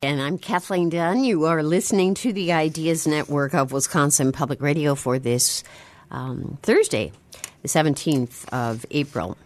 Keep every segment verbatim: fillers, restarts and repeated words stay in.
And I'm Kathleen Dunn. You are listening to the Ideas Network of Wisconsin Public Radio for this um, Thursday, the seventeenth of April.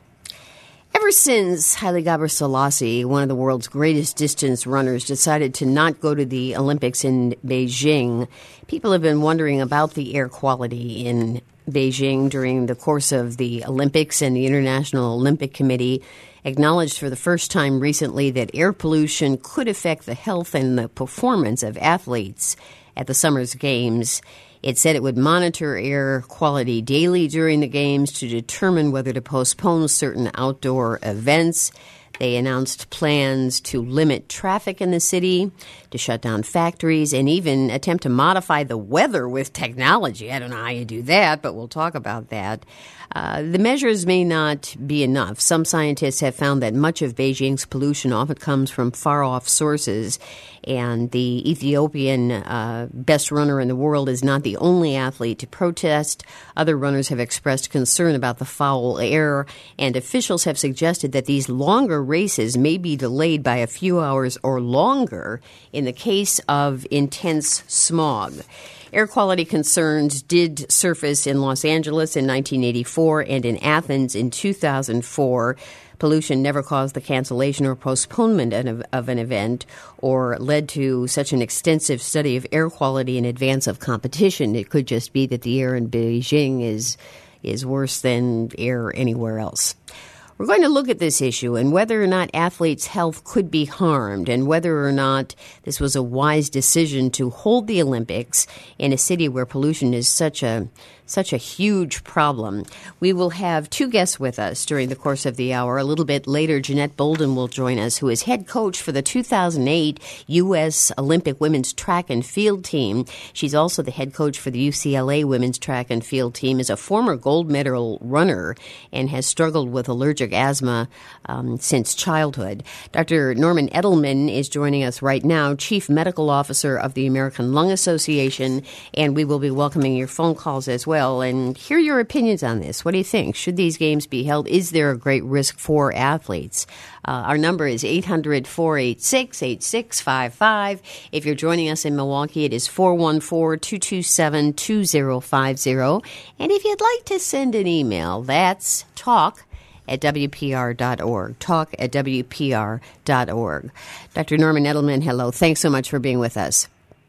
Ever since Haile Gebrselassie, one of the world's greatest distance runners, decided to not go to the Olympics in Beijing, people have been wondering about the air quality in Beijing during the course of the Olympics, and the International Olympic Committee acknowledged for the first time recently that air pollution could affect the health and the performance of athletes at the summer's games. It said it would monitor air quality daily during the games to determine whether to postpone certain outdoor events. They announced plans to limit traffic in the city, to shut down factories, and even attempt to modify the weather with technology. I don't know how you do that, but we'll talk about that. Uh, the measures may not be enough. Some scientists have found that much of Beijing's pollution often comes from far-off sources, and the Ethiopian uh, best runner in the world is not the only athlete to protest. Other runners have expressed concern about the foul air, and officials have suggested that these longer races may be delayed by a few hours or longer in the case of intense smog. Air quality concerns did surface in Los Angeles in nineteen eighty-four and in Athens in two thousand four. Pollution never caused the cancellation or postponement of an event or led to such an extensive study of air quality in advance of competition. It could just be that the air in Beijing is is worse than air anywhere else. We're going to look at this issue and whether or not athletes' health could be harmed and whether or not this was a wise decision to hold the Olympics in a city where pollution is such a such a huge problem. We will have two guests with us during the course of the hour. A little bit later, Jeanette Bolden will join us, who is head coach for the two thousand eight U S Olympic women's track and field team. She's also the head coach for the U C L A women's track and field team, is a former gold medal runner, and has struggled with allergic asthma um, since childhood. Doctor Norman Edelman is joining us right now, Chief Medical Officer of the American Lung Association, and we will be welcoming your phone calls as well and hear your opinions on this. What do you think? Should these games be held? Is there a great risk for athletes? Uh, our number is eight hundred, four eight six, eight six five five. If you're joining us in Milwaukee, it is four one four, two two seven, two zero five zero. And if you'd like to send an email, that's talk at W P R dot org. Talk at W P R dot org. Doctor Norman Edelman, hello. Thanks so much for being with us.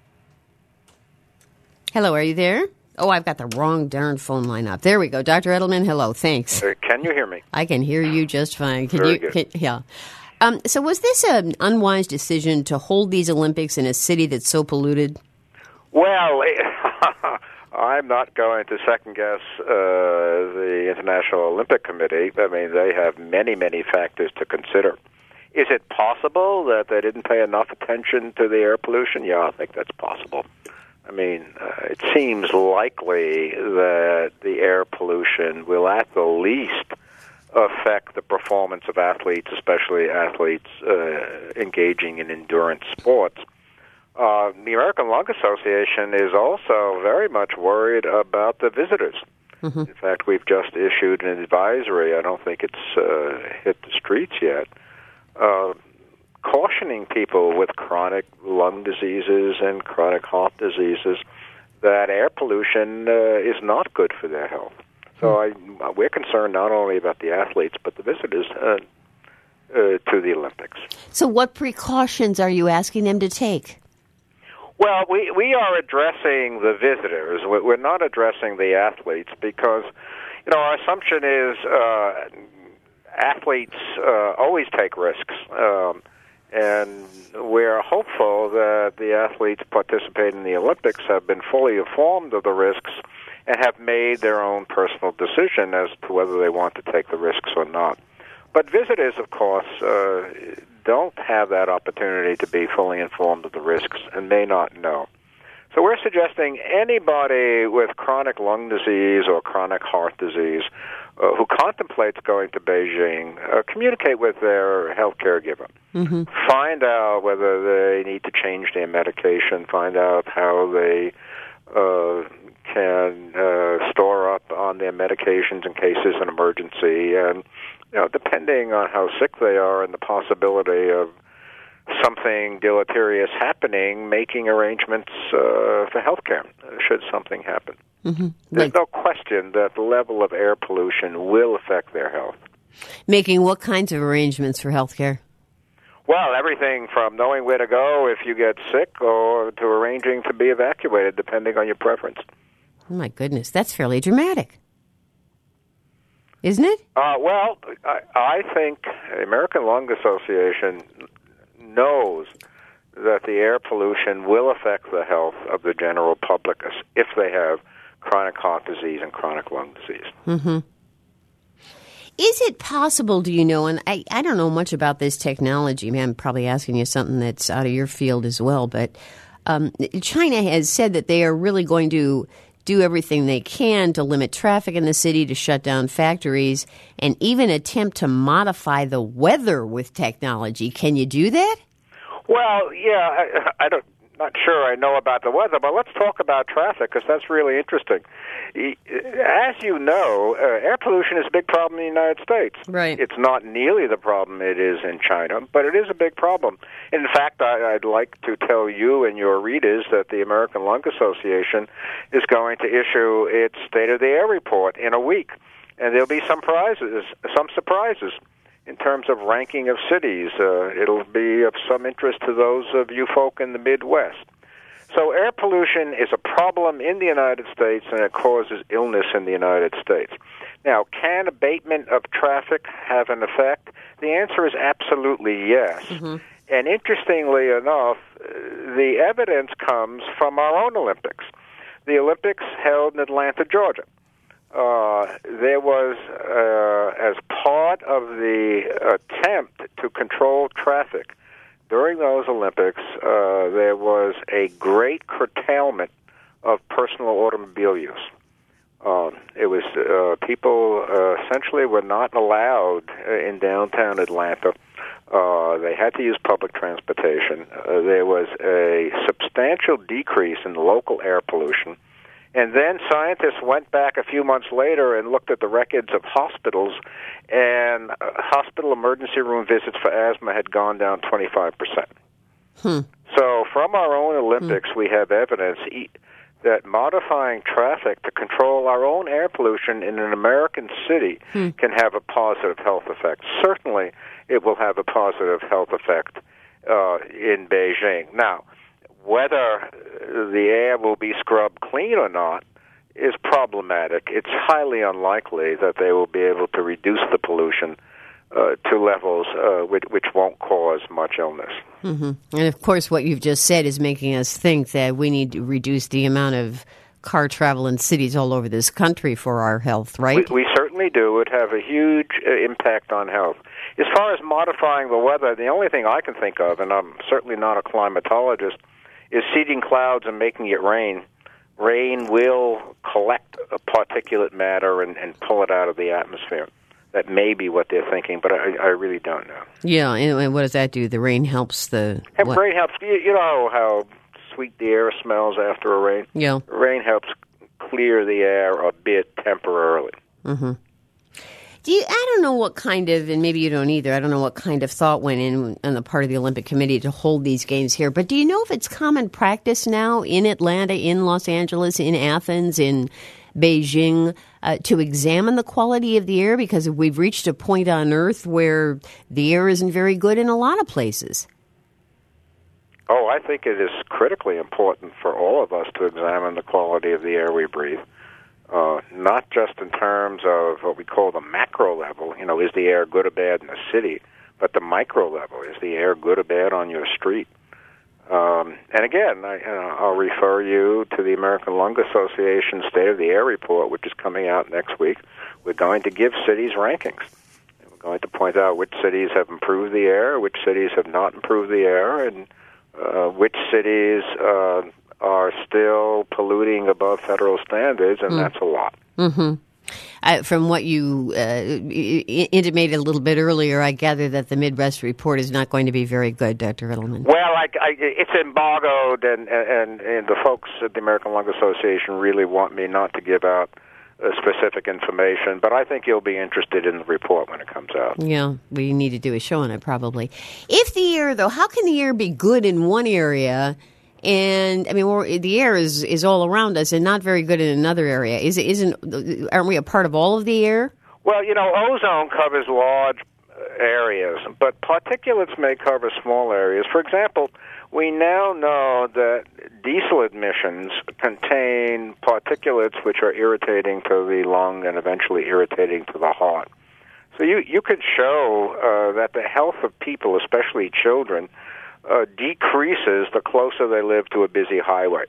Hello, are you there? Oh, I've got the wrong darn phone line up. There we go. Doctor Edelman, hello. Thanks. Uh, can you hear me? I can hear you just fine. Can Very you? good. Can, yeah. Um, so was this an unwise decision to hold these Olympics in a city that's so polluted? Well, I'm not going to second-guess uh, the International Olympic Committee. I mean, they have many, many factors to consider. Is it possible that they didn't pay enough attention to the air pollution? Yeah, I think that's possible. I mean, uh, it seems likely that the air pollution will at the least affect the performance of athletes, especially athletes uh, engaging in endurance sports. Uh, the American Lung Association is also very much worried about the visitors. Mm-hmm. In fact, we've just issued an advisory. I don't think it's uh, hit the streets yet. Uh, cautioning people with chronic lung diseases and chronic heart diseases that air pollution uh, is not good for their health. So I, we're concerned not only about the athletes, but the visitors uh, uh, to the Olympics. So what precautions are you asking them to take? Well, we, we are addressing the visitors. We're not addressing the athletes because, you know, our assumption is uh, athletes uh, always take risks. Um, And we're hopeful that the athletes participating in the Olympics have been fully informed of the risks and have made their own personal decision as to whether they want to take the risks or not. But visitors, of course, uh, don't have that opportunity to be fully informed of the risks and may not know. So we're suggesting anybody with chronic lung disease or chronic heart disease uh, who contemplates going to Beijing, uh, communicate with their health caregiver. Mm-hmm. Find out whether they need to change their medication, find out how they uh, can uh, store up on their medications in case there's an emergency. And, you know, depending on how sick they are and the possibility of something deleterious happening, making arrangements uh, for health care should something happen. Mm-hmm. There's Like, no question that the level of air pollution will affect their health. making what kinds of arrangements for health care? Well, everything from knowing where to go if you get sick or to arranging to be evacuated, depending on your preference. Oh, my goodness. That's fairly dramatic. Isn't it? Uh, well, I, I think the American Lung Association knows that the air pollution will affect the health of the general public if they have chronic heart disease and chronic lung disease. Mm-hmm. Is it possible, do you know, and I, I don't know much about this technology, man, I'm probably asking you something that's out of your field as well, but um, China has said that they are really going to do everything they can to limit traffic in the city, to shut down factories, and even attempt to modify the weather with technology. Can you do that? Well, yeah, I, I don't, not sure I know about the weather, but let's talk about traffic because that's really interesting. As you know, uh, air pollution is a big problem in the United States. Right. It's not nearly the problem it is in China, but it is a big problem. In fact, I, I'd like to tell you and your readers that the American Lung Association is going to issue its State of the Air report in a week, and there'll be some prizes, some surprises in terms of ranking of cities. Uh, it'll be of some interest to those of you folk in the Midwest. So air pollution is a problem in the United States, and it causes illness in the United States. Now, can abatement of traffic have an effect? The answer is absolutely yes. Mm-hmm. And interestingly enough, the evidence comes from our own Olympics. The Olympics held in Atlanta, Georgia. Uh, there was, uh, as part of the attempt to control traffic during those Olympics, uh, there was a great curtailment of personal automobile use. Uh, it was uh, people uh, essentially were not allowed uh, in downtown Atlanta. Uh, they had to use public transportation. Uh, there was a substantial decrease in local air pollution. And then scientists went back a few months later and looked at the records of hospitals, and uh, hospital emergency room visits for asthma had gone down twenty-five percent. Hmm. So from our own Olympics, hmm. we have evidence e- that modifying traffic to control our own air pollution in an American city hmm. can have a positive health effect. Certainly, it will have a positive health effect uh, in Beijing. Now, whether the air will be scrubbed clean or not is problematic. It's highly unlikely that they will be able to reduce the pollution uh, to levels uh, which, which won't cause much illness. Mm-hmm. And, of course, what you've just said is making us think that we need to reduce the amount of car travel in cities all over this country for our health, right? We, we certainly do. It would have a huge uh, impact on health. As far as modifying the weather, the only thing I can think of, and I'm certainly not a climatologist, is seeding clouds and making it rain. Rain will collect a particulate matter and, and pull it out of the atmosphere. That may be what they're thinking, but I, I really don't know. Yeah, and what does that do? The rain helps the... And rain helps... You, you know how sweet the air smells after a rain? Yeah. Rain helps clear the air a bit temporarily. Mm-hmm. Do you, I don't know what kind of, and maybe you don't either, I don't know what kind of thought went in on the part of the Olympic Committee to hold these games here, but do you know if it's common practice now in Atlanta, in Los Angeles, in Athens, in Beijing, uh, to examine the quality of the air? Because we've reached a point on Earth where the air isn't very good in a lot of places. Oh, I think it is critically important for all of us to examine the quality of the air we breathe. Uh, not just in terms of what we call the macro level, you know, is the air good or bad in the city, but the micro level, is the air good or bad on your street? Um, and again, I, uh, I'll refer you to the American Lung Association State of the Air report, which is coming out next week. We're going to give cities rankings. We're going to point out which cities have improved the air, which cities have not improved the air, and uh, which cities uh, are still polluting above federal standards, and mm. that's a lot. Mm-hmm. Uh, from what you uh, intimated a little bit earlier, I gather that the Midwest report is not going to be very good, Doctor Edelman. Well, I, I, it's embargoed, and, and, and the folks at the American Lung Association really want me not to give out uh, specific information. But I think you'll be interested in the report when it comes out. Yeah, we need to do a show on it probably. If the air, though, how can the air be good in one area? And I mean, we're, the air is, is all around us, and not very good in another area. Is it? Isn't? Aren't we a part of all of the air? Well, you know, ozone covers large areas, but particulates may cover small areas. For example, we now know that diesel emissions contain particulates which are irritating to the lung and eventually irritating to the heart. So you you could show uh, that the health of people, especially children, Uh, decreases the closer they live to a busy highway.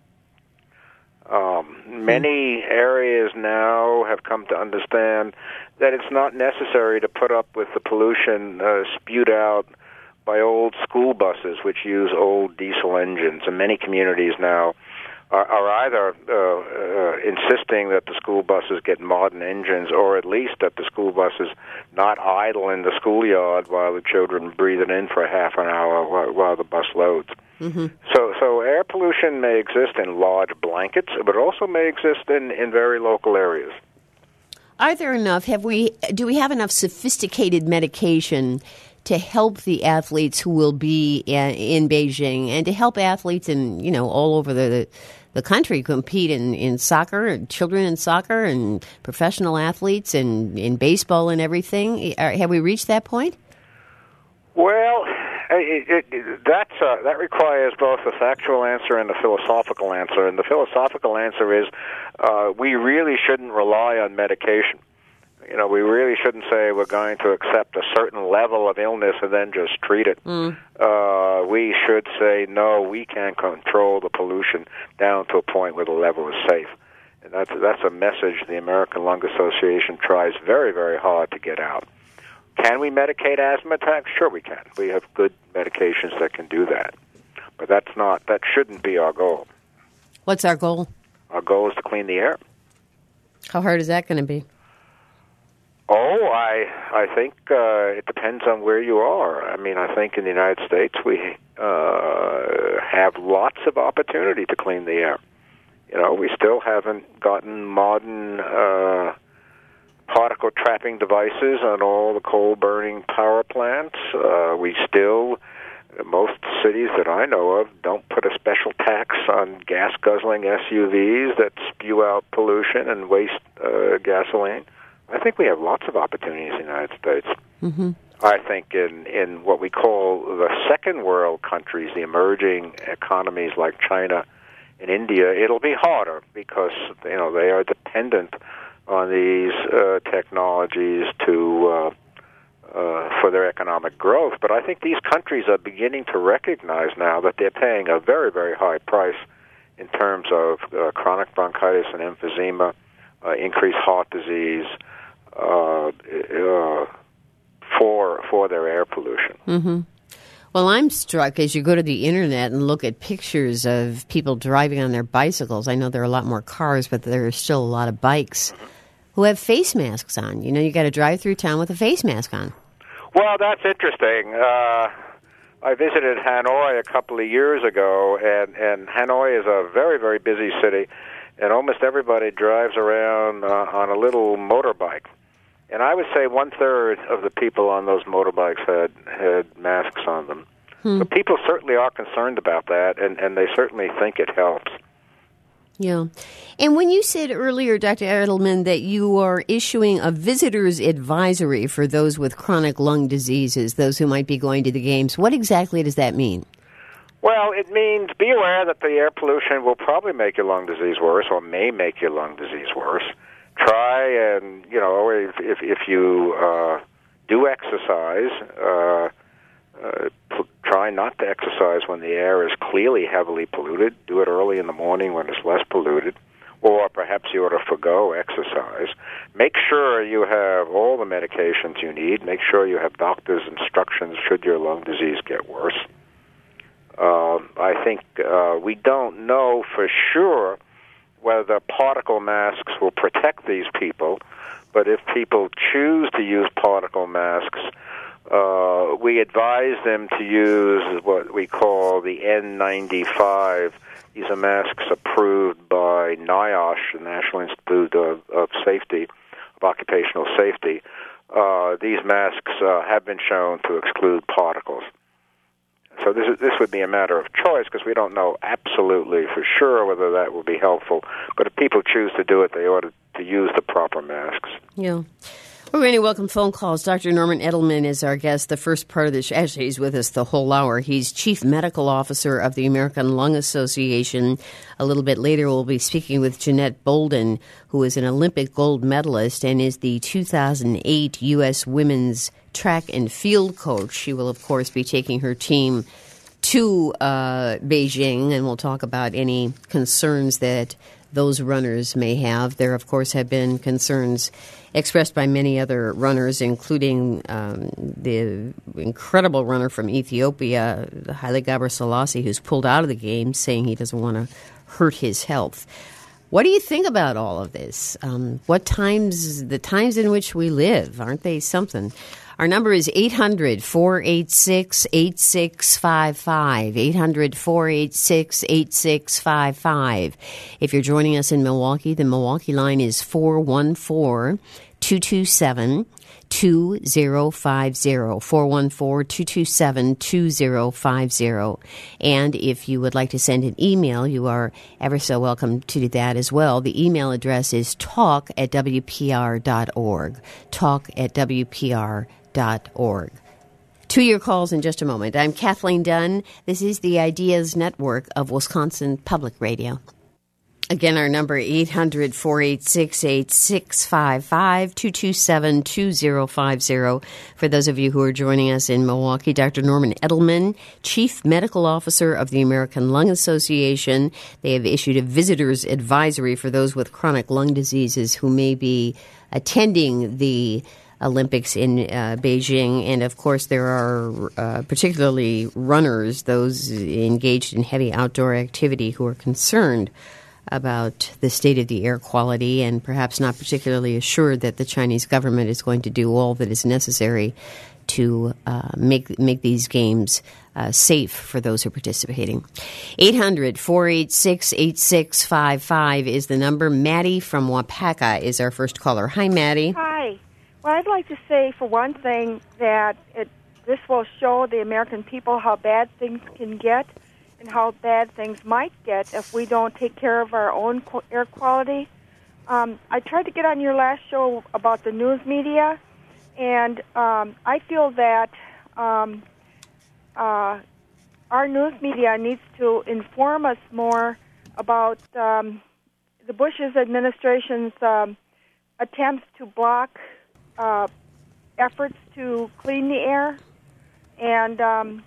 Um, many areas now have come to understand that it's not necessary to put up with the pollution uh, spewed out by old school buses, which use old diesel engines. And many communities now are, are either uh, uh, insisting that the school buses get modern engines, or at least that the school buses not idle in the schoolyard while the children breathe it in for a half an hour while, while the bus loads. Mm-hmm. So, so air pollution may exist in large blankets, but also may exist in, in very local areas. Are there enough? Have we? Do we have enough sophisticated medication to help the athletes who will be in Beijing, and to help athletes in you know all over the the country compete in, in soccer, children in soccer, and professional athletes, and in baseball and everything? Have we reached that point? Well, it, it, it, that's, uh, that requires both a factual answer and a philosophical answer. And the philosophical answer is uh, we really shouldn't rely on medication. You know, we really shouldn't say we're going to accept a certain level of illness and then just treat it. Mm. Uh, we should say, no, we can control the pollution down to a point where the level is safe. And that's, that's a message the American Lung Association tries very, very hard to get out. Can we medicate asthma attacks? Sure we can. We have good medications that can do that. But that's not, that shouldn't be our goal. What's our goal? Our goal is to clean the air. How hard is that going to be? Oh, I I think uh, it depends on where you are. I mean, I think in the United States we uh, have lots of opportunity to clean the air. You know, we still haven't gotten modern uh, particle trapping devices on all the coal-burning power plants. Uh, we still, most cities that I know of, don't put a special tax on gas-guzzling S U Vs that spew out pollution and waste uh, gasoline. I think we have lots of opportunities in the United States. Mm-hmm. I think in, in what we call the second world countries, the emerging economies like China and India, it'll be harder because you know they are dependent on these uh, technologies to uh, uh, for their economic growth. But I think these countries are beginning to recognize now that they're paying a very, very high price in terms of uh, chronic bronchitis and emphysema, uh, increased heart disease, Uh, uh, for for their air pollution. Mm-hmm. Well, I'm struck as you go to the internet and look at pictures of people driving on their bicycles. I know there are a lot more cars, but there are still a lot of bikes who have face masks on. You know, you got to drive through town with a face mask on. Well, that's interesting. Uh, I visited Hanoi a couple of years ago, and, and Hanoi is a very, very busy city, and almost everybody drives around uh, on a little motorbike. And I would say one-third of the people on those motorbikes had, had masks on them. Hmm. So people certainly are concerned about that, and, and they certainly think it helps. Yeah. And when you said earlier, Doctor Edelman, that you are issuing a visitor's advisory for those with chronic lung diseases, those who might be going to the games, what exactly does that mean? Well, it means be aware that the air pollution will probably make your lung disease worse or may make your lung disease worse. Try and, you know, if if, if you uh, do exercise, uh, uh, p- try not to exercise when the air is clearly heavily polluted. Do it early in the morning when it's less polluted. Or perhaps you ought to forgo exercise. Make sure you have all the medications you need. Make sure you have doctor's instructions should your lung disease get worse. Uh, I think uh, we don't know for sure whether particle masks will protect these people, but if people choose to use particle masks, Uh, we advise them to use what we call the N ninety-five. These are masks approved by NIOSH, the National Institute of, of Safety, of Occupational Safety. Uh, these masks uh, have been shown to exclude particles. So this is, this would be a matter of choice because we don't know absolutely for sure whether that will be helpful. But if people choose to do it, they ought to, to use the proper masks. Yeah. We're going to welcome phone calls. Doctor Norman Edelman is our guest. The first part of the show, actually, he's with us the whole hour. He's Chief Medical Officer of the American Lung Association. A little bit later, we'll be speaking with Jeanette Bolden, who is an Olympic gold medalist and is the two thousand eight U S Women's Track and Field Coach. She will, of course, be taking her team to uh, Beijing, and we'll talk about any concerns that those runners may have. There, of course, have been concerns expressed by many other runners, including um, the incredible runner from Ethiopia, Haile Gebrselassie, who's pulled out of the game, saying he doesn't want to hurt his health. What do you think about all of this? Um, what times, the times in which we live, aren't they something? Our number is eight hundred, four eight six, eight six five five, eight hundred, four eight six, eight six five five. If you're joining us in Milwaukee, the Milwaukee line is four one four, two two seven, two zero five zero, four one four, two two seven, two zero five zero. And if you would like to send an email, you are ever so welcome to do that as well. The email address is talk at w p r dot org, talk at w p r dot org. To your calls in just a moment. I'm Kathleen Dunn. This is the Ideas Network of Wisconsin Public Radio. Again, our number eight hundred, four eight six, eight six five five, two two seven, two zero five zero. For those of you who are joining us in Milwaukee, Doctor Norman Edelman, Chief Medical Officer of the American Lung Association. They have issued a visitor's advisory for those with chronic lung diseases who may be attending the Olympics in uh, Beijing. And, of course, there are uh, particularly runners, those engaged in heavy outdoor activity, who are concerned about the state of the air quality and perhaps not particularly assured that the Chinese government is going to do all that is necessary to uh, make make these games uh, safe for those who are participating. eight hundred, four eight six, eight six five five is the number. Maddie from Wapaka is our first caller. Hi, Maddie. Hi. Well, I'd like to say, for one thing, that it, this will show the American people how bad things can get and how bad things might get if we don't take care of our own qu- air quality. Um, I tried to get on your last show about the news media, and um, I feel that um, uh, our news media needs to inform us more about um, the Bush administration's um, attempts to block uh, efforts to clean the air, and um,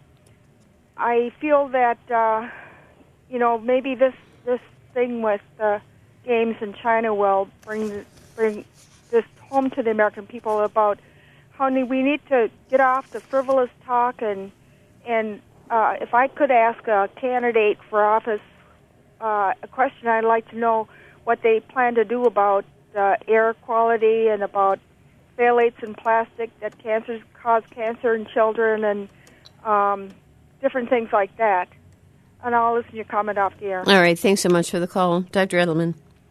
I feel that, uh, you know, maybe this this thing with the games in China will bring bring this home to the American people about how we need to get off the frivolous talk. And and uh, if I could ask a candidate for office uh, a question, I'd like to know what they plan to do about uh, air quality and about phthalates in plastic that cancers cause cancer in children and um, different things like that. And I'll listen to your comment off the air. All right. Thanks so much for the call. Doctor Edelman.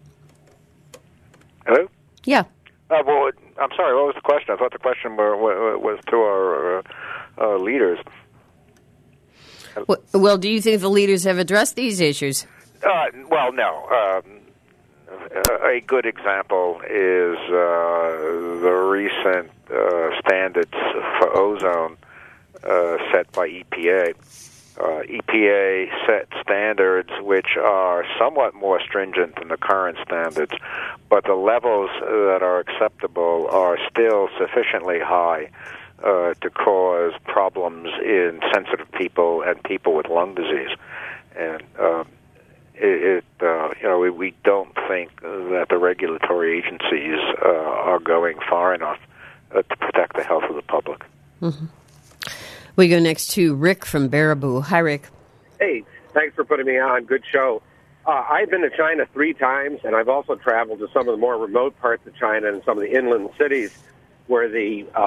Hello? Yeah. Uh, well, I'm sorry, what was the question? I thought the question were, were, was to our uh, uh, leaders. Well, well, do you think the leaders have addressed these issues? Uh, well, no. Um, a good example is uh, the recent uh, standards for ozone uh, set by E P A. Uh, E P A set standards which are somewhat more stringent than the current standards, but the levels that are acceptable are still sufficiently high uh, to cause problems in sensitive people and people with lung disease. And um, it, it uh, you know, we, we don't think that the regulatory agencies uh, are going far enough uh, to protect the health of the public. Mm-hmm. We go next to Rick from Baraboo. Hi, Rick. Hey, thanks for putting me on. Good show. Uh, I've been to China three times, and I've also traveled to some of the more remote parts of China and some of the inland cities where the uh,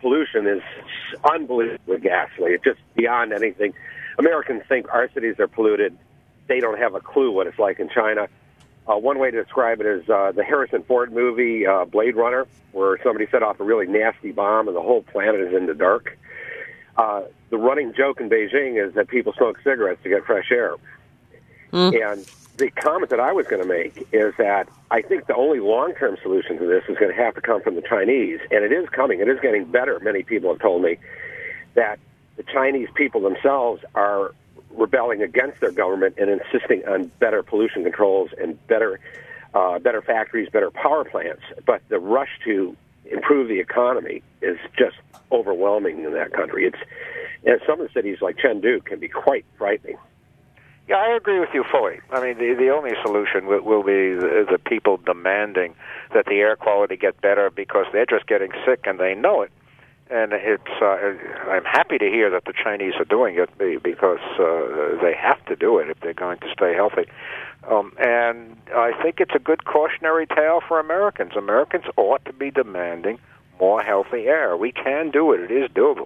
pollution is unbelievably ghastly. It's just beyond anything. Americans think our cities are polluted. They don't have a clue what it's like in China. Uh, one way to describe it is uh, the Harrison Ford movie, uh, Blade Runner, where somebody set off a really nasty bomb and the whole planet is in the dark. Uh, the running joke in Beijing is that people smoke cigarettes to get fresh air. Mm. And the comment that I was going to make is that I think the only long-term solution to this is going to have to come from the Chinese, and it is coming. It is getting better. Many people have told me that the Chinese people themselves are rebelling against their government and insisting on better pollution controls and better uh, better factories, better power plants. But the rush to improve the economy is just overwhelming in that country. It's and some of the cities like Chengdu can be quite frightening. Yeah, I agree with you fully. I mean, the, the only solution will, will be the, the people demanding that the air quality get better because they're just getting sick and they know it. And it's uh, I'm happy to hear that the Chinese are doing it because uh, they have to do it if they're going to stay healthy. Um, and I think it's a good cautionary tale for Americans. Americans ought to be demanding more healthy air. We can do it. It is doable.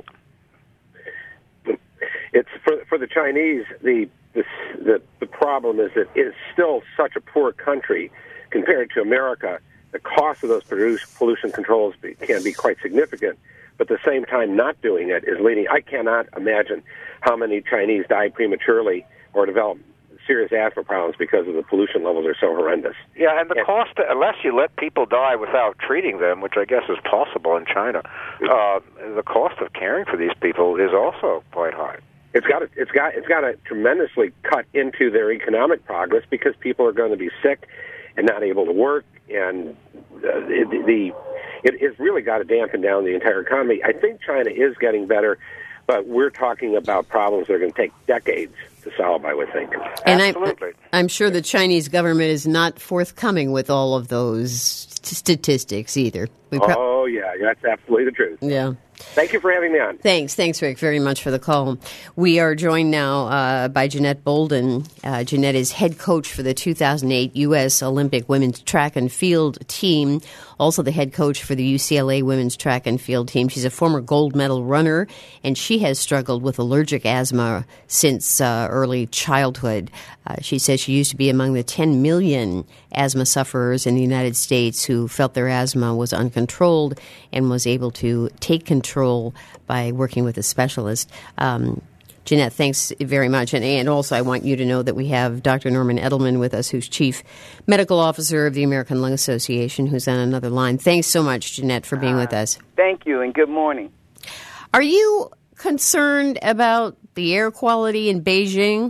It's for for the Chinese. The the the, the problem is that it's still such a poor country compared to America. The cost of those pollution controls be, can be quite significant. But at the same time, not doing it is leading. I cannot imagine how many Chinese die prematurely or develop serious asthma problems because of the pollution levels are so horrendous. Yeah, and the and, cost, unless you let people die without treating them, which I guess is possible in China, uh, the cost of caring for these people is also quite high. It's got to, it's got it's got to tremendously cut into their economic progress because people are going to be sick and not able to work, and uh, the, the it has really got to dampen down the entire economy. I think China is getting better, but we're talking about problems that are going to take decades to solve, I would think. And Absolutely. I'm, I'm sure the Chinese government is not forthcoming with all of those statistics either. We pro- oh, yeah, that's absolutely the truth. Yeah. Thank you for having me on. Thanks. Thanks, Rick, very much for the call. We are joined now uh, by Jeanette Bolden. Uh, Jeanette is head coach for the two thousand eight U S Olympic women's track and field team, also the head coach for the U C L A women's track and field team. She's a former gold medal runner, and she has struggled with allergic asthma since uh, early childhood. Uh, she says she used to be among the ten million asthma sufferers in the United States who felt their asthma was uncontrolled and was able to take control by working with a specialist. Um, Jeanette, thanks very much. And, and also I want you to know that we have Doctor Norman Edelman with us, who's Chief Medical Officer of the American Lung Association, who's on another line. Thanks so much, Jeanette, for being uh, with us. Thank you, and good morning. Are you concerned about the air quality in Beijing?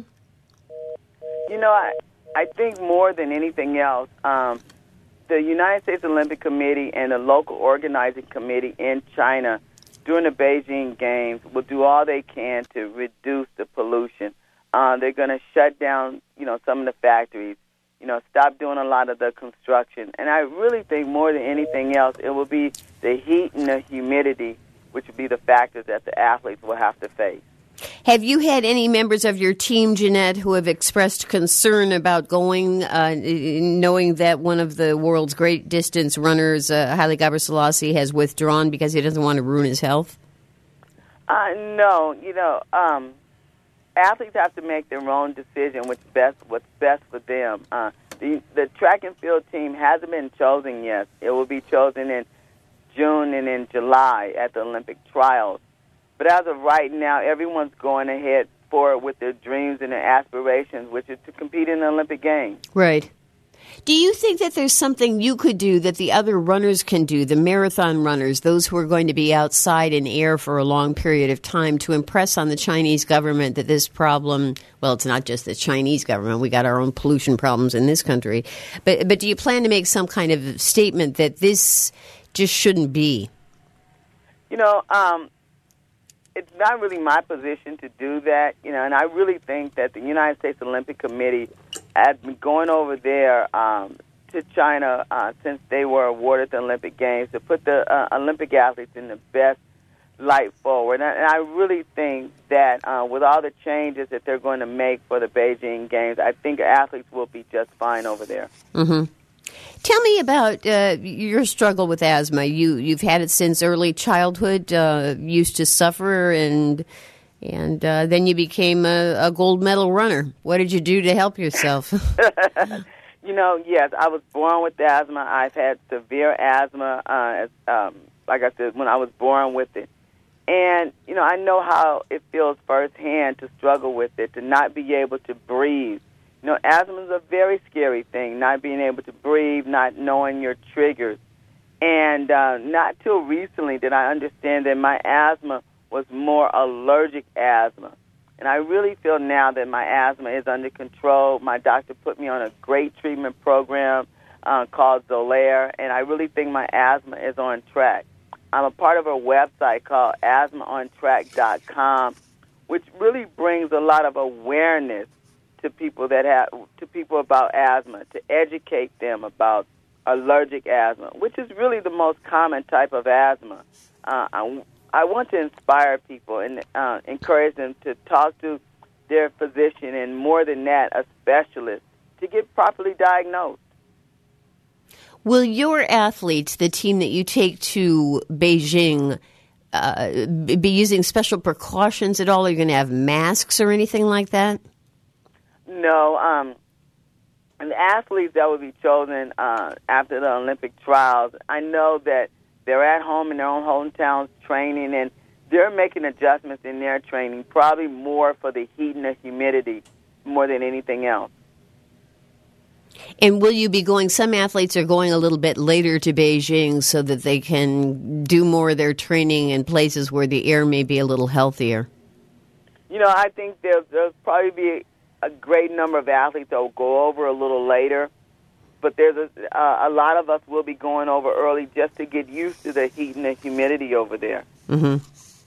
You know, I, I think more than anything else, um, the United States Olympic Committee and the local organizing committee in China during the Beijing Games will do all they can to reduce the pollution. Uh, they're going to shut down, you know, some of the factories, you know, stop doing a lot of the construction. And I really think more than anything else, it will be the heat and the humidity, which will be the factors that the athletes will have to face. Have you had any members of your team, Jeanette, who have expressed concern about going, uh, knowing that one of the world's great distance runners, uh, Haile Gebrselassie, has withdrawn because he doesn't want to ruin his health? Uh, no, you know, um, athletes have to make their own decision what's best, what's best for them. Uh, the, the track and field team hasn't been chosen yet. It will be chosen in June and in July at the Olympic trials. But as of right now, everyone's going ahead forward with their dreams and their aspirations, which is to compete in the Olympic Games. Right. Do you think that there's something you could do that the other runners can do, the marathon runners, those who are going to be outside in air for a long period of time, to impress on the Chinese government that this problem, well, it's not just the Chinese government. We got our own pollution problems in this country. But, but do you plan to make some kind of statement that this just shouldn't be? You know, um... it's not really my position to do that, you know, and I really think that the United States Olympic Committee has been going over there um, to China uh, since they were awarded the Olympic Games to put the uh, Olympic athletes in the best light forward. And I, and I really think that uh, with all the changes that they're going to make for the Beijing Games, I think athletes will be just fine over there. Mm-hmm. Tell me about uh, your struggle with asthma. You you've had it since early childhood. Uh, used to suffer, and and uh, then you became a, a gold medal runner. What did you do to help yourself? You know, yes, I was born with asthma. I've had severe asthma. Uh, um, like I said, when I was born with it, and you know, I know how it feels firsthand to struggle with it, to not be able to breathe. You know, asthma is a very scary thing, not being able to breathe, not knowing your triggers. And uh, not till recently did I understand that my asthma was more allergic asthma. And I really feel now that my asthma is under control. My doctor put me on a great treatment program uh, called Xolair, and I really think my asthma is on track. I'm a part of a website called asthma on track dot com, which really brings a lot of awareness to people that have to people about asthma, to educate them about allergic asthma, which is really the most common type of asthma. Uh, I, I want to inspire people and uh, encourage them to talk to their physician, and more than that, a specialist, to get properly diagnosed. Will your athletes, the team that you take to Beijing, uh, be using special precautions at all? Are you going to have masks or anything like that? No. Um, and the athletes that will be chosen uh, after the Olympic trials, I know that they're at home in their own hometowns training, and they're making adjustments in their training, probably more for the heat and the humidity more than anything else. And will you be going, some athletes are going a little bit later to Beijing so that they can do more of their training in places where the air may be a little healthier? You know, I think there'll, there'll probably be a great number of athletes that will go over a little later, but there's a, uh, a lot of us will be going over early just to get used to the heat and the humidity over there. Mm-hmm.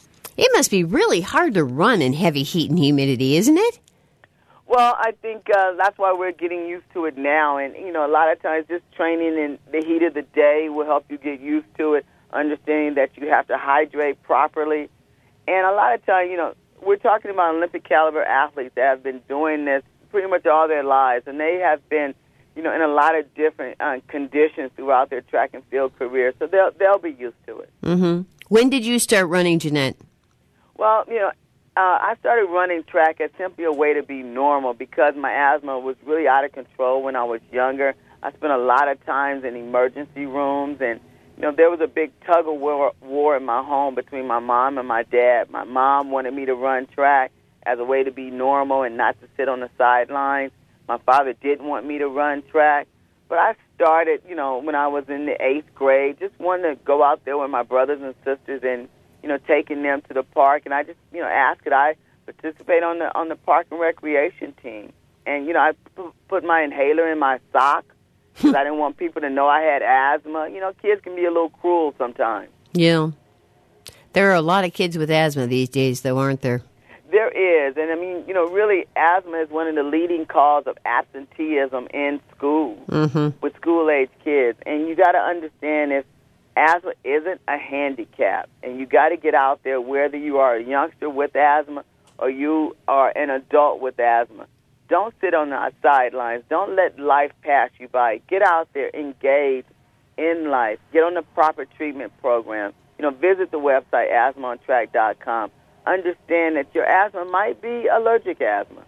It must be really hard to run in heavy heat and humidity, isn't it? Well, I think uh, that's why we're getting used to it now. And, you know, a lot of times just training in the heat of the day will help you get used to it, understanding that you have to hydrate properly. And a lot of times, you know, we're talking about Olympic caliber athletes that have been doing this pretty much all their lives, and they have been, you know, in a lot of different uh, conditions throughout their track and field career, so they'll they'll be used to it. Mm-hmm. When did you start running, Jeanette? Well, you know, uh, I started running track as simply a way to be normal because my asthma was really out of control when I was younger. I spent a lot of times in emergency rooms, and you know, there was a big tug of war, war in my home between my mom and my dad. My mom wanted me to run track as a way to be normal and not to sit on the sidelines. My father didn't want me to run track. But I started, you know, when I was in the eighth grade, just wanted to go out there with my brothers and sisters and, you know, taking them to the park. And I just, you know, asked could I participate on the on the park and recreation team. And, you know, I p- put my inhaler in my sock because I didn't want people to know I had asthma. You know, kids can be a little cruel sometimes. Yeah. There are a lot of kids with asthma these days, though, aren't there? There is. And, I mean, you know, really, asthma is one of the leading causes of absenteeism in school mm-hmm. with school-age kids. And you got to understand if asthma isn't a handicap, and you got to get out there whether you are a youngster with asthma or you are an adult with asthma. Don't sit on the sidelines. Don't let life pass you by. Get out there, engage in life. Get on the proper treatment program. You know, visit the website asthma on track dot com. Understand that your asthma might be allergic asthma.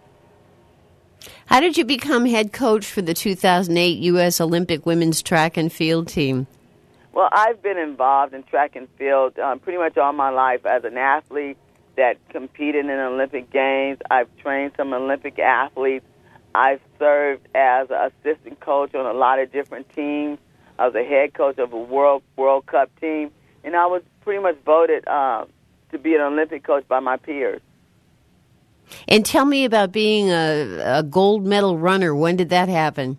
How did you become head coach for the two thousand eight U S Olympic women's track and field team? Well, I've been involved in track and field um, pretty much all my life as an athlete that competed in Olympic Games. I've trained some Olympic athletes. I've served as an assistant coach on a lot of different teams. I was a head coach of a World World Cup team, and I was pretty much voted uh, to be an Olympic coach by my peers. And tell me about being a, a gold medal runner. When did that happen?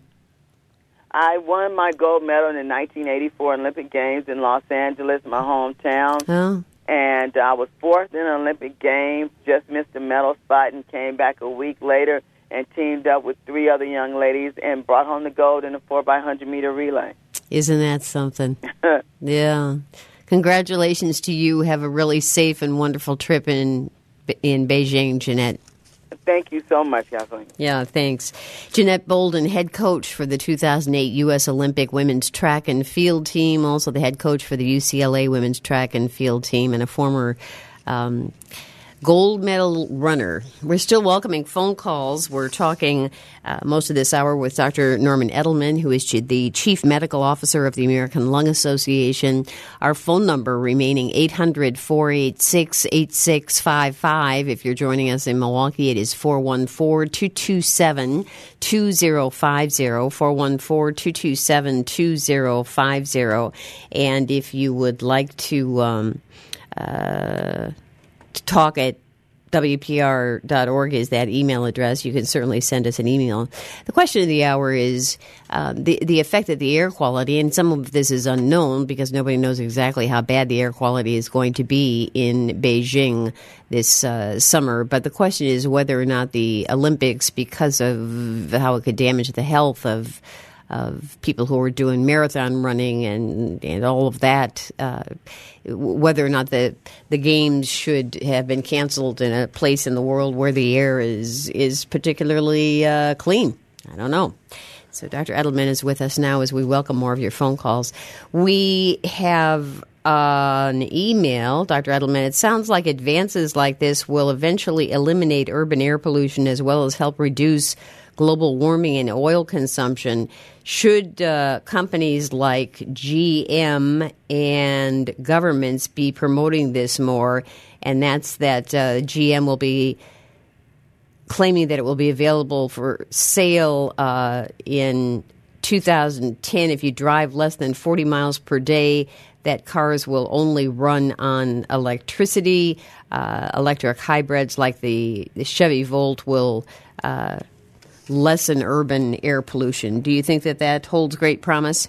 I won my gold medal in the nineteen eighty-four Olympic Games in Los Angeles, my hometown. Oh. And I was fourth in the Olympic Games, just missed the medal spot, and came back a week later and teamed up with three other young ladies and brought home the gold in the four by one hundred meter relay. Isn't that something? Yeah. Congratulations to you. Have a really safe and wonderful trip in in Beijing, Jeanette. Thank you so much, Kathleen. Yeah, thanks. Jeanette Bolden, head coach for the two thousand eight U S Olympic women's track and field team, also the head coach for the U C L A women's track and field team, and a former um, gold medal runner. We're still welcoming phone calls. We're talking uh, most of this hour with Doctor Norman Edelman, who is the Chief Medical Officer of the American Lung Association. Our phone number remaining eight hundred, four eight six, eight six five five. If you're joining us in Milwaukee, it is four one four, two two seven, two zero five zero, four one four, two two seven, two zero five zero. And if you would like to um, uh, talk at W P R dot org is that email address. You can certainly send us an email. The question of the hour is um, the the effect of the air quality, and some of this is unknown because nobody knows exactly how bad the air quality is going to be in Beijing this uh, summer. But the question is whether or not the Olympics, because of how it could damage the health of of people who are doing marathon running and, and all of that, uh, whether or not the the games should have been canceled in a place in the world where the air is is particularly uh, clean. I don't know. So Doctor Edelman is with us now as we welcome more of your phone calls. We have uh, an email, Doctor Edelman. It sounds like advances like this will eventually eliminate urban air pollution as well as help reduce global warming and oil consumption. Should uh, companies like G M and governments be promoting this more? And that's that uh, G M will be claiming that it will be available for sale uh, in two thousand ten. If you drive less than forty miles per day, that cars will only run on electricity. Uh, electric hybrids like the, the Chevy Volt will uh, lessen urban air pollution. Do you think that that holds great promise?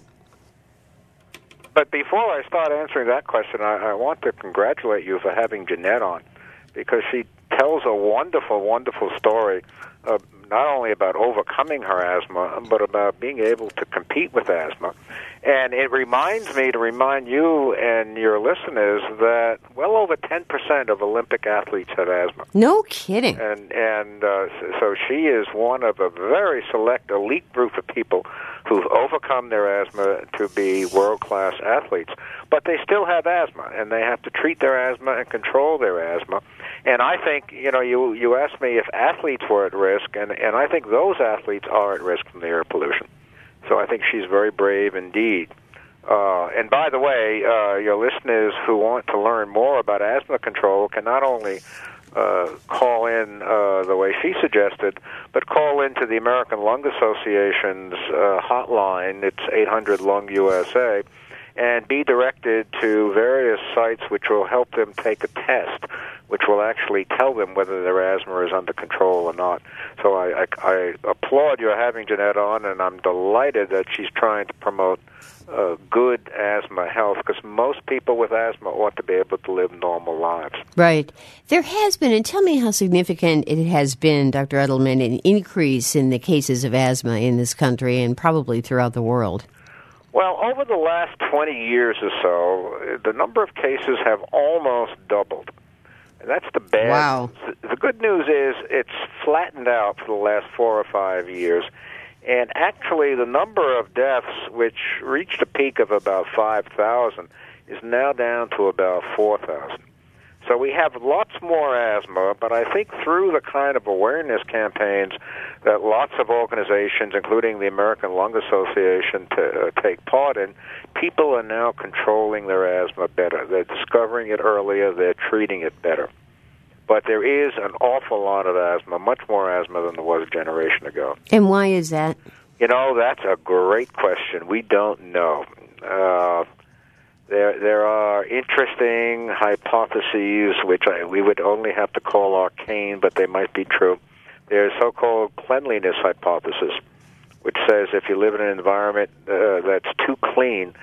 But before I start answering that question, I, I want to congratulate you for having Jeanette on, because she tells a wonderful, wonderful story, uh, not only about overcoming her asthma, but about being able to compete with asthma. And it reminds me to remind you and your listeners that well over ten percent of Olympic athletes have asthma. No kidding. And and uh, so she is one of a very select elite group of people who've overcome their asthma to be world-class athletes. But they still have asthma, and they have to treat their asthma and control their asthma. And I think, you know, you, you asked me if athletes were at risk, and, and I think those athletes are at risk from the air pollution. So I think she's very brave indeed. Uh, and by the way, uh, your listeners who want to learn more about asthma control can not only uh, call in uh, the way she suggested, but call into the American Lung Association's uh, hotline. It's eight hundred lung U S A, and be directed to various sites which will help them take a test, which will actually tell them whether their asthma is under control or not. So I, I, I applaud your having Jeanette on, and I'm delighted that she's trying to promote uh, good asthma health, because most people with asthma ought to be able to live normal lives. Right. There has been, and tell me how significant it has been, Doctor Edelman, an increase in the cases of asthma in this country and probably throughout the world. Well, over the last twenty years or so, the number of cases have almost doubled. And that's the bad Wow. news. The good news is it's flattened out for the last four or five years. And actually, the number of deaths, which reached a peak of about five thousand, is now down to about four thousand. So we have lots more asthma, but I think through the kind of awareness campaigns that lots of organizations, including the American Lung Association, to, uh, take part in, people are now controlling their asthma better. They're discovering it earlier. They're treating it better. But there is an awful lot of asthma, much more asthma than there was a generation ago. And why is that? You know, that's a great question. We don't know. Uh, There, there are interesting hypotheses, which I, we would only have to call arcane, but they might be true. There's so-called cleanliness hypothesis, which says if you live in an environment uh, that's too clean,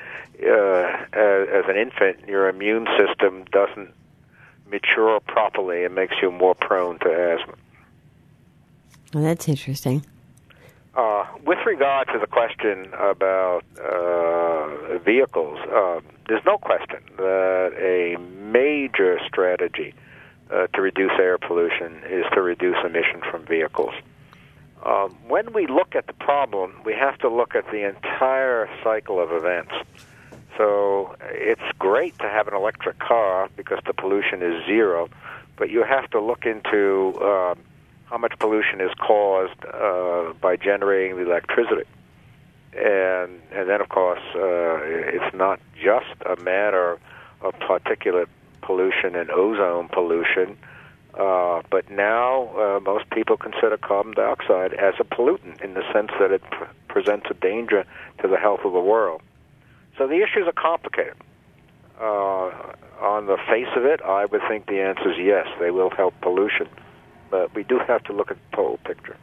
uh, as, as an infant, your immune system doesn't mature properly and makes you more prone to asthma. Well, that's interesting. Uh, with regard to the question about uh, vehicles, uh, there's no question that a major strategy uh, to reduce air pollution is to reduce emission from vehicles. Um, when we look at the problem, we have to look at the entire cycle of events. So it's great to have an electric car because the pollution is zero, but you have to look into uh, how much pollution is caused uh, by generating the electricity. And and then, of course, uh, it's not just a matter of particulate pollution and ozone pollution, uh, but now uh, most people consider carbon dioxide as a pollutant in the sense that it pr- presents a danger to the health of the world. So the issues are complicated. Uh, on the face of it, I would think the answer is yes, they will help pollution. But we do have to look at the total picture.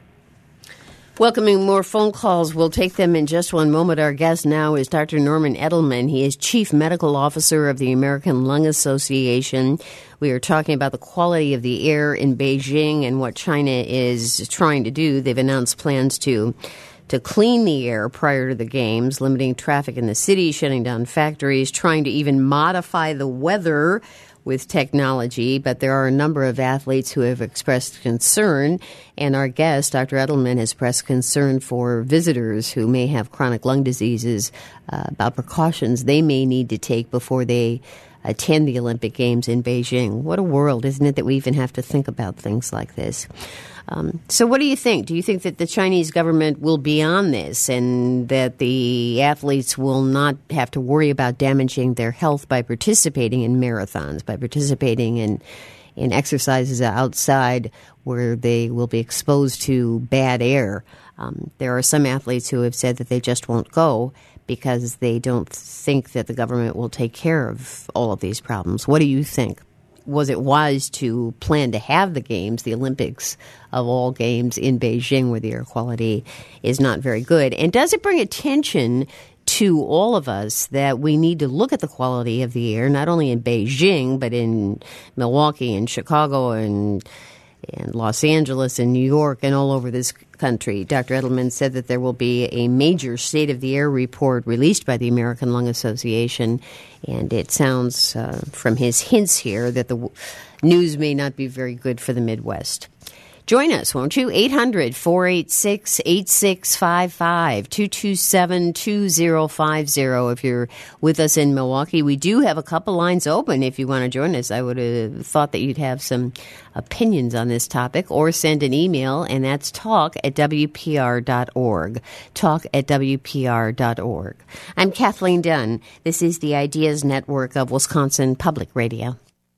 Welcoming more phone calls. We'll take them in just one moment. Our guest now is Doctor Norman Edelman. He is Chief Medical Officer of the American Lung Association. We are talking about the quality of the air in Beijing and what China is trying to do. They've announced plans to to clean the air prior to the games, limiting traffic in the city, shutting down factories, trying to even modify the weather with technology, but there are a number of athletes who have expressed concern, and our guest, Doctor Edelman, has expressed concern for visitors who may have chronic lung diseases uh, about precautions they may need to take before they attend the Olympic Games in Beijing. What a world, isn't it, that we even have to think about things like this? Um, so what do you think? Do you think that the Chinese government will be on this and that the athletes will not have to worry about damaging their health by participating in marathons, by participating in, in exercises outside where they will be exposed to bad air? Um, there are some athletes who have said that they just won't go because they don't think that the government will take care of all of these problems. What do you think? Was it wise to plan to have the games, the Olympics of all games, in Beijing where the air quality is not very good? And does it bring attention to all of us that we need to look at the quality of the air, not only in Beijing, but in Milwaukee and Chicago and and Los Angeles and New York and all over this country? Doctor Edelman said that there will be a major state-of-the-air report released by the American Lung Association, and it sounds uh, from his hints here that the w- news may not be very good for the Midwest. Join us, won't you? eight hundred, four eight six, eight six five five, two two seven, two zero five zero. If you're with us in Milwaukee, we do have a couple lines open if you want to join us. I would have thought that you'd have some opinions on this topic, or send an email, and that's talk at W P R dot org. Talk at W P R dot org. I'm Kathleen Dunn. This is the Ideas Network of Wisconsin Public Radio.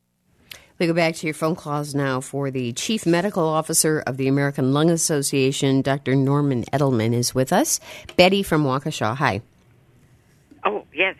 We go back to your phone calls now for the Chief Medical Officer of the American Lung Association. Doctor Norman Edelman is with us. Betty from Waukesha, hi. Oh, yes.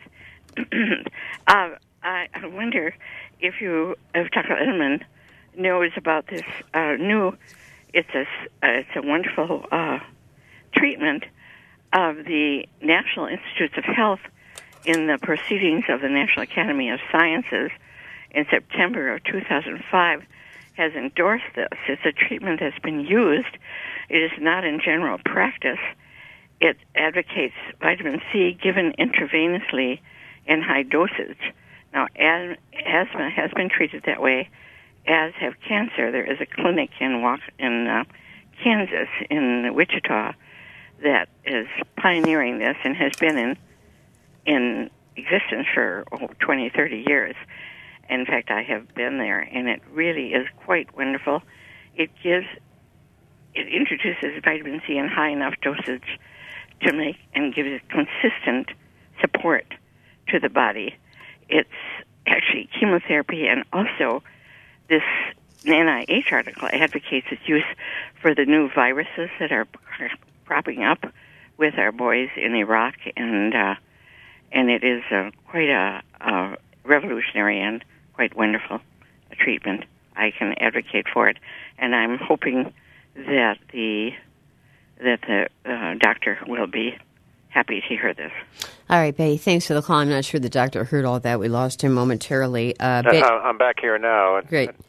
uh, I, I wonder if you, if Doctor Edelman knows about this uh, new, it's a, uh, it's a wonderful uh, treatment of the National Institutes of Health in the Proceedings of the National Academy of Sciences in September of two thousand five has endorsed this. It's a treatment that's been used. It is not in general practice. It advocates vitamin C given intravenously in high dosage. Now, as, asthma has been treated that way, as have cancer. There is a clinic in in uh, Kansas, in Wichita, that is pioneering this and has been in in existence for oh, twenty, thirty years. In fact, I have been there, and it really is quite wonderful. It gives, it introduces vitamin C in high enough dosage to make and gives consistent support to the body. It's actually chemotherapy, and also this N I H article advocates its use for the new viruses that are cropping up with our boys in Iraq, and uh, and it is uh, quite a, a revolutionary and quite wonderful treatment. I can advocate for it, and I'm hoping that the that the uh, doctor will be happy to hear this. All right, Betty, thanks for the call. I'm not sure the doctor heard all that. We lost him momentarily. Uh, Bet- uh, I'm back here now. Great.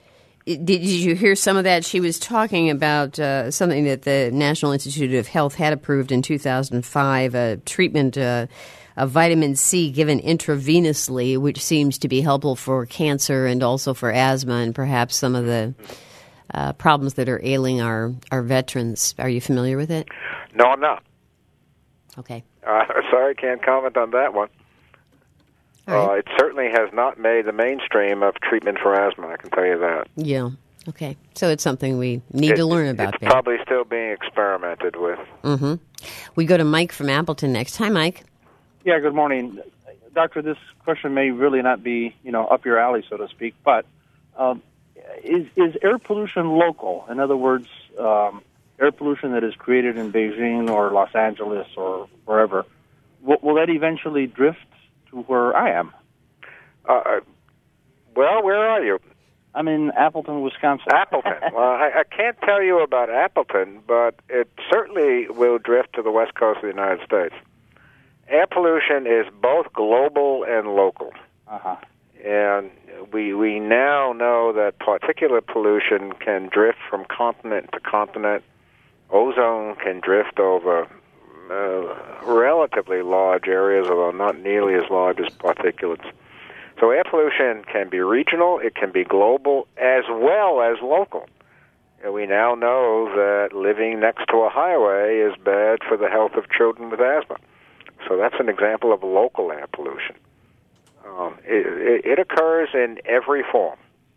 did, did you hear some of that? She was talking about uh, something that the National Institute of Health had approved in two thousand five, a treatment uh, of vitamin C given intravenously, which seems to be helpful for cancer and also for asthma and perhaps some of the uh, problems that are ailing our, our veterans. Are you familiar with it? No, I'm not. Okay. Uh, sorry, can't comment on that one. All right. Uh, it certainly has not made the mainstream of treatment for asthma, I can tell you that. Yeah. Okay. So it's something we need it, to learn about. It's Ben. probably still being experimented with. Mm-hmm. We go to Mike from Appleton next. Hi, Mike. Yeah, good morning. Doctor, this question may really not be, you know, up your alley, so to speak, but um, is, is air pollution local? In other words, um, air pollution that is created in Beijing or Los Angeles or wherever, will, will that eventually drift to where I am? Uh, well, where are you? I'm in Appleton, Wisconsin. Appleton. Well, I, I can't tell you about Appleton, but it certainly will drift to the west coast of the United States. Air pollution is both global and local. Uh-huh. And we we now know that particulate pollution can drift from continent to continent. Ozone can drift over uh, relatively large areas, although not nearly as large as particulates. So air pollution can be regional, it can be global, as well as local. And we now know that living next to a highway is bad for the health of children with asthma. So that's an example of local air pollution. Um, it, it, it occurs in every form.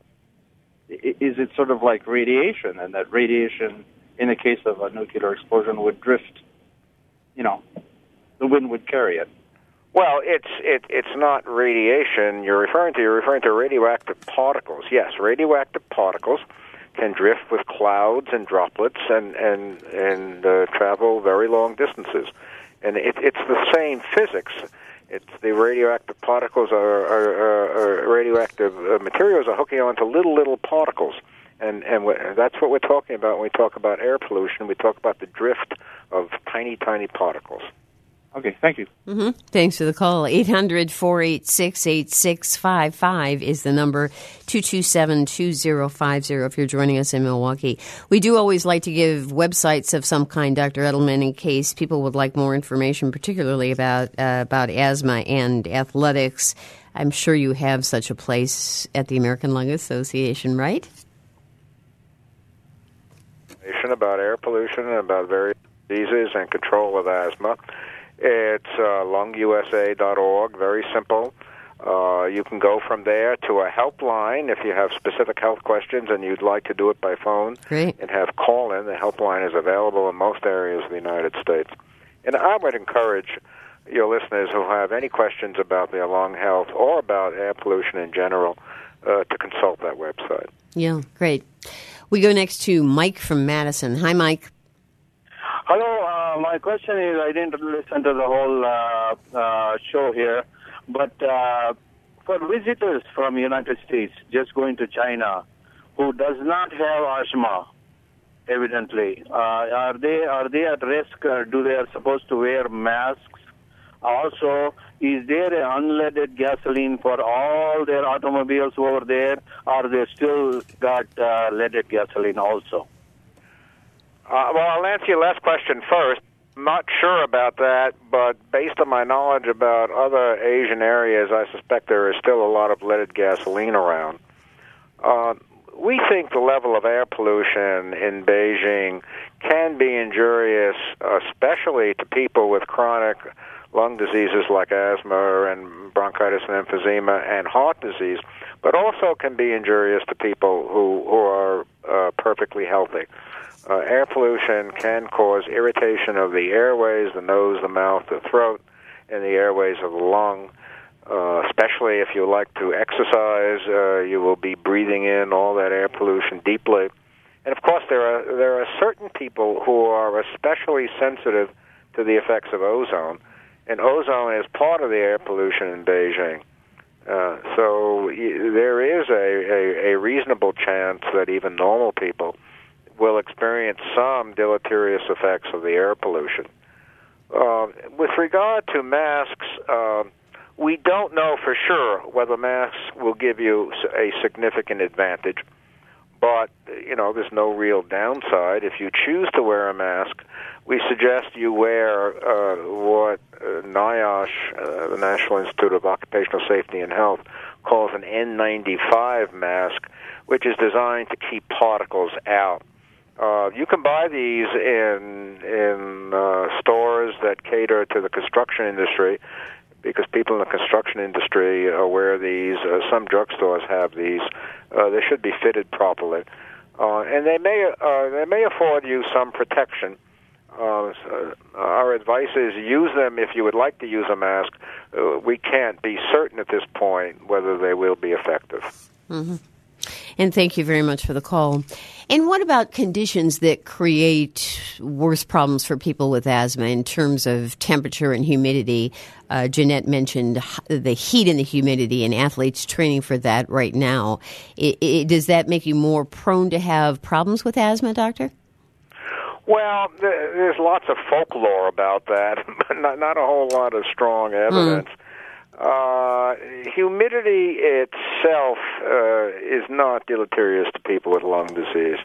Is it sort of like radiation, and that radiation, in the case of a nuclear explosion, would drift, you know, the wind would carry it? Well, it's it, it's not radiation you're referring to. You're referring to radioactive particles. Yes, radioactive particles can drift with clouds and droplets and, and, and uh, travel very long distances. And it, it's the same physics. It's the radioactive particles are, are, are, are radioactive uh, materials are hooking onto little little particles, and and that's what we're talking about when we talk about air pollution. We talk about the drift of tiny tiny particles. Okay, thank you. Mm-hmm. Thanks for the call. eight hundred, four eight six, eight six five five is the number, two two seven, two zero five zero if you're joining us in Milwaukee. We do always like to give websites of some kind, Doctor Edelman, in case people would like more information, particularly about uh, about asthma and athletics. I'm sure you have such a place at the American Lung Association, right? Information about air pollution and about various diseases and control of asthma. It's uh, lung U S A dot org, very simple. Uh, you can go from there to a helpline if you have specific health questions and you'd like to do it by phone. Great. And have call-in. The helpline is available in most areas of the United States. And I would encourage your listeners who have any questions about their lung health or about air pollution in general uh, to consult that website. Yeah, great. We go next to Mike from Madison. Hi, Mike. Hello, uh, my question is, I didn't listen to the whole uh, uh, show here, but uh, for visitors from United States just going to China who does not have asthma, evidently, uh, are they are they at risk? Or do they are supposed to wear masks? Also, is there an unleaded gasoline for all their automobiles over there, or they still got uh, leaded gasoline also? Uh, well, I'll answer your last question first. I'm not sure about that, but based on my knowledge about other Asian areas, I suspect there is still a lot of leaded gasoline around. Uh, we think the level of air pollution in Beijing can be injurious, especially to people with chronic lung diseases like asthma and bronchitis and emphysema and heart disease, but also can be injurious to people who, who are uh, perfectly healthy. Uh, air pollution can cause irritation of the airways, the nose, the mouth, the throat, and the airways of the lung. Uh, especially if you like to exercise, uh, you will be breathing in all that air pollution deeply. And of course, there are there are certain people who are especially sensitive to the effects of ozone, and ozone is part of the air pollution in Beijing. Uh, so y- there is a, a, a reasonable chance that even normal people will experience some deleterious effects of the air pollution. Uh, with regard to masks, uh, we don't know for sure whether masks will give you a significant advantage, but, you know, there's no real downside. If you choose to wear a mask, we suggest you wear uh, what uh, NIOSH, uh, the National Institute of Occupational Safety and Health, calls an N ninety-five mask, which is designed to keep particles out. Uh, you can buy these in in uh, stores that cater to the construction industry, because people in the construction industry uh, wear these. Uh, some drugstores have these. Uh, they should be fitted properly, uh, and they may uh, they may afford you some protection. Uh, so our advice is use them if you would like to use a mask. Uh, we can't be certain at this point whether they will be effective. Mm-hmm. And thank you very much for the call. And what about conditions that create worse problems for people with asthma in terms of temperature and humidity? Uh, Jeanette mentioned the heat and the humidity, and athletes training for that right now. It, it, does that make you more prone to have problems with asthma, Doctor? Well, there's lots of folklore about that, but not, not a whole lot of strong evidence. Mm. Uh, humidity itself uh, is not deleterious to people with lung disease.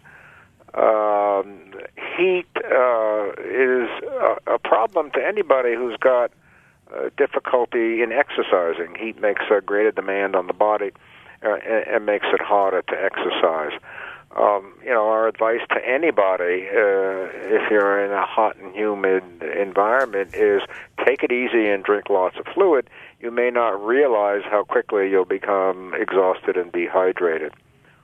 Um, heat uh, is a, a problem to anybody who's got uh, difficulty in exercising. Heat makes a greater demand on the body uh, and, and makes it harder to exercise. Um, you know, our advice to anybody, uh, if you're in a hot and humid environment, is take it easy and drink lots of fluid. You may not realize how quickly you'll become exhausted and dehydrated.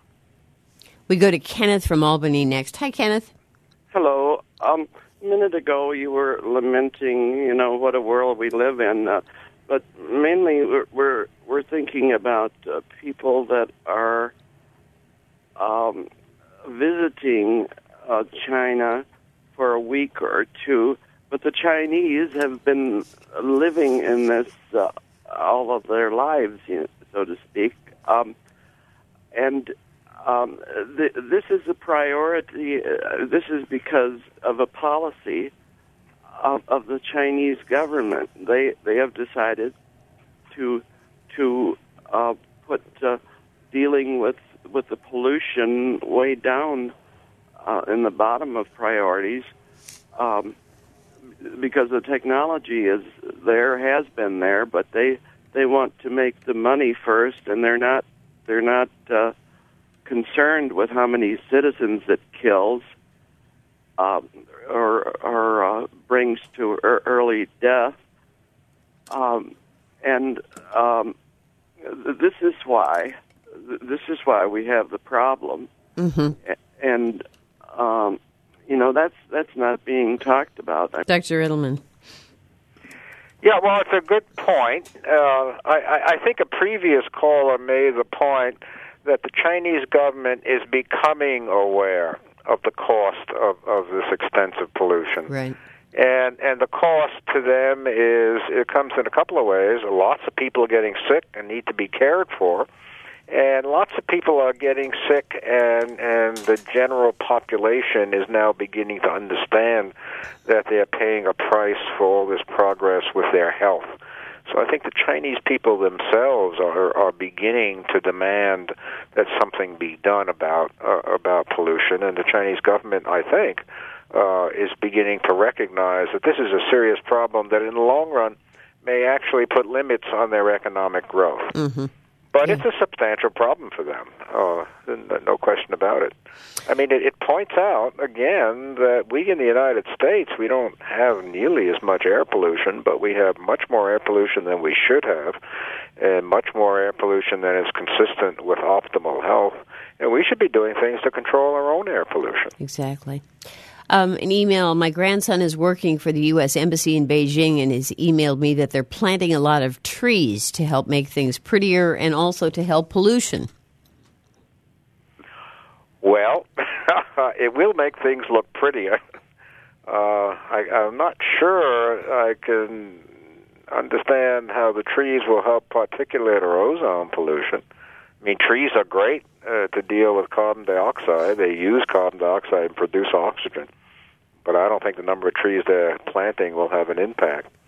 We go to Kenneth from Albany next. Hi, Kenneth. Hello. Um, a minute ago, you were lamenting, you know, what a world we live in, uh, but mainly we're we're, we're thinking about uh, people that are um, visiting uh, China for a week or two, but the Chinese have been living in this uh, all of their lives, you know, so to speak, um, and um, th- this is a priority. Uh, this is because of a policy of, of the Chinese government. They they have decided to to uh, put uh, dealing with with the pollution way down uh, in the bottom of priorities. Um, because the technology is there, has been there, but they they want to make the money first, and they're not they're not uh, concerned with how many citizens it kills um, or or uh, brings to er- early death. Um, and um, this is why this is why we have the problem, mm-hmm. and. Um, You know, that's that's not being talked about. Doctor Edelman. Yeah, well, it's a good point. Uh, I, I think a previous caller made the point that the Chinese government is becoming aware of the cost of, of this extensive pollution. Right. And and the cost to them is, it comes in a couple of ways. Lots of people are getting sick and need to be cared for. And lots of people are getting sick, and, and the general population is now beginning to understand that they're paying a price for all this progress with their health. So I think the Chinese people themselves are, are beginning to demand that something be done about uh, about pollution, and the Chinese government, I think, uh, is beginning to recognize that this is a serious problem that in the long run may actually put limits on their economic growth. Mm-hmm. But it's a substantial problem for them, uh, no question about it. I mean, it, it points out, again, that we in the United States, we don't have nearly as much air pollution, but we have much more air pollution than we should have, and much more air pollution than is consistent with optimal health. And we should be doing things to control our own air pollution. Exactly. Um, an email, my grandson is working for the U S Embassy in Beijing and has emailed me that they're planting a lot of trees to help make things prettier and also to help pollution. Well, it will make things look prettier. Uh, I, I'm not sure I can understand how the trees will help particulate or ozone pollution. I mean, trees are great uh, to deal with carbon dioxide. They use carbon dioxide and produce oxygen. But I don't think the number of trees they're planting will have an impact.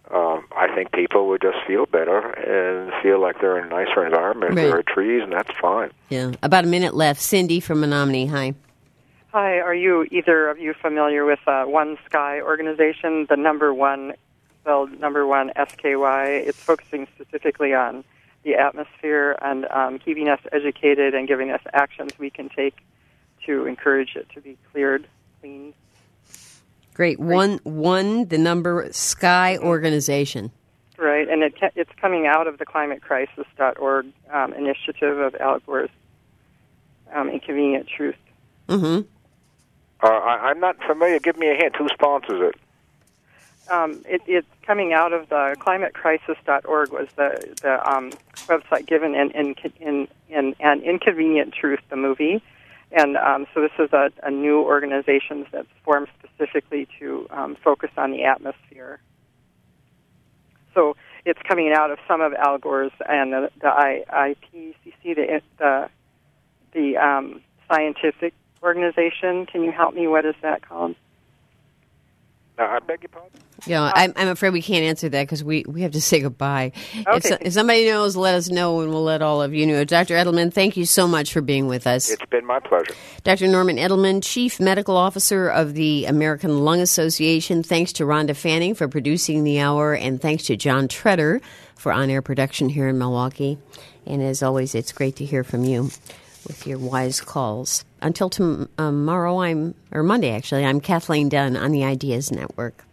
um, I think people would just feel better and feel like they're in a nicer environment. Right. There are trees, and that's fine. Yeah. About a minute left. Cindy from Menominee. Hi. Hi, are you either of you familiar with uh, One Sky organization, the number one, spelled number one S K Y? It's focusing specifically on the atmosphere and um, keeping us educated and giving us actions we can take to encourage it to be cleared, cleaned. Great. One, one, the number Sky organization. Right, and it it's coming out of the climate crisis dot org um, initiative of Al Gore's um, Inconvenient Truth. Mm-hmm. Uh, I, I'm not familiar. Give me a hint. Who sponsors it? Um, it, it's coming out of the climate crisis dot org was the the um, website given in in, in in an Inconvenient Truth, the movie, and um, so this is a, a new organization that's formed specifically to um, focus on the atmosphere. So it's coming out of some of Al Gore's and the, the I P C C, the the the um, scientific organization. Can you help me? What is that called? Uh, I beg your pardon? Yeah, I'm, I'm afraid we can't answer that because we, we have to say goodbye. Okay. If, so, if somebody knows, let us know, and we'll let all of you know. Doctor Edelman, thank you so much for being with us. It's been my pleasure. Doctor Norman Edelman, Chief Medical Officer of the American Lung Association. Thanks to Rhonda Fanning for producing the hour, and thanks to John Treader for on-air production here in Milwaukee. And as always, it's great to hear from you with your wise calls. Until tomorrow, I'm or Monday actually, I'm Kathleen Dunn on the Ideas Network.